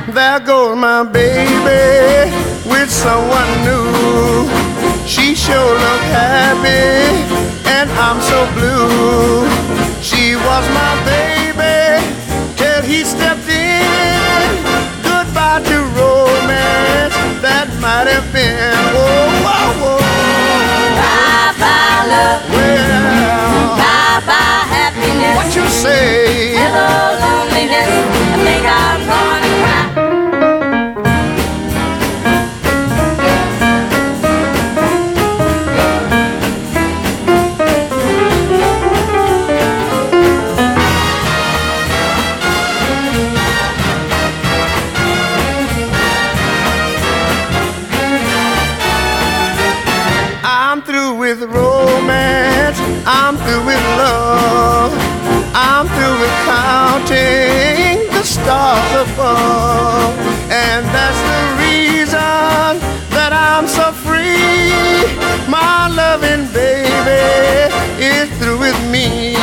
There goes my baby with someone new. She sure look happy and I'm so blue. She was my baby till he stepped in. Goodbye to romance that might have been. Whoa, whoa, whoa. Bye bye love. Well, Bye bye happiness. what you say? Hello loneliness. I think I'm gonna cry. I'm through with romance, I'm through with love, I'm through with counting the stars above. And that's the reason that I'm so free. My loving baby is through with me.